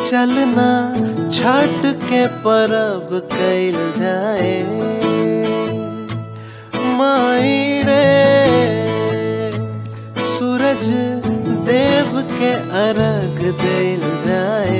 चलना छठ के परब कैल जाए माई रे, सूरज देव के अर्घ देल जाए।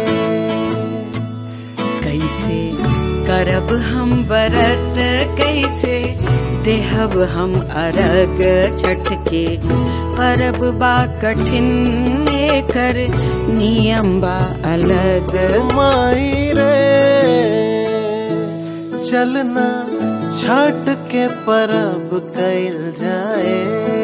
कैसे करब हम व्रत, कैसे देहब हम अर्घ छठ के। परब बा कठिन एकर नियम बा अलग। माई रे चलना छठ के परब कैल जाए।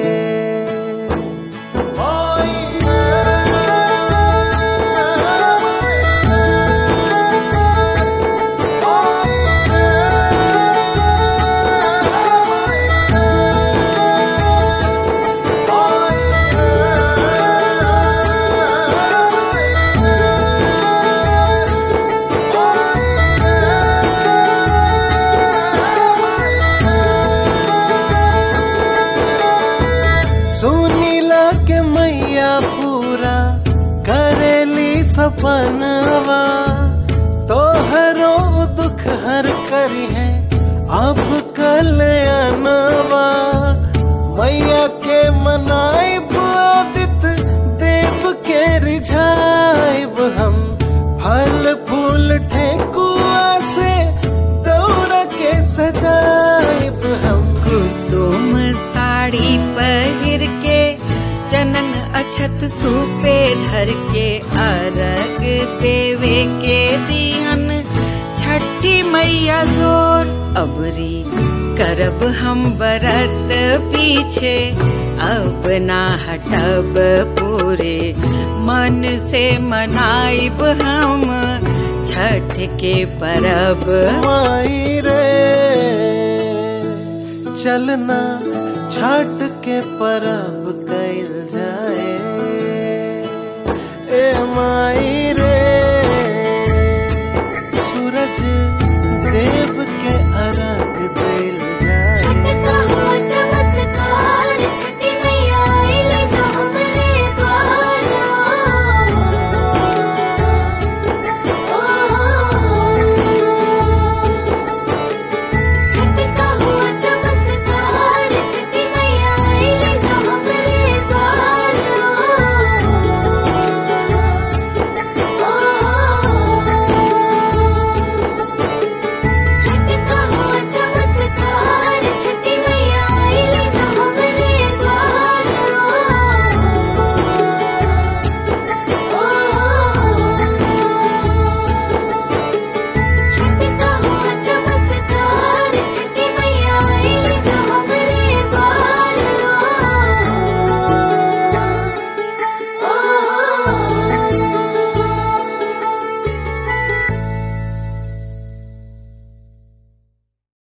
सुनीला के मैया पूरा करेली सपनवा, तोहरो दुख हर करी है अब कल्याणवा। मैया के मनाइब आदित देव के रिझाइब हम, फल फूल ठेकुआ से दौरा के सजाइब हम। कुसुम साड़ी पहिर के, चनन अक्षत सूपे धर के, अर्घ देवे के दिहन छठी मैया जोर। अबरी करब हम व्रत पीछे, अब ना हटब पूरे मन से मनाइब हम छठ के परब। माई रे चलना छठ के परब कैल जाए ए माई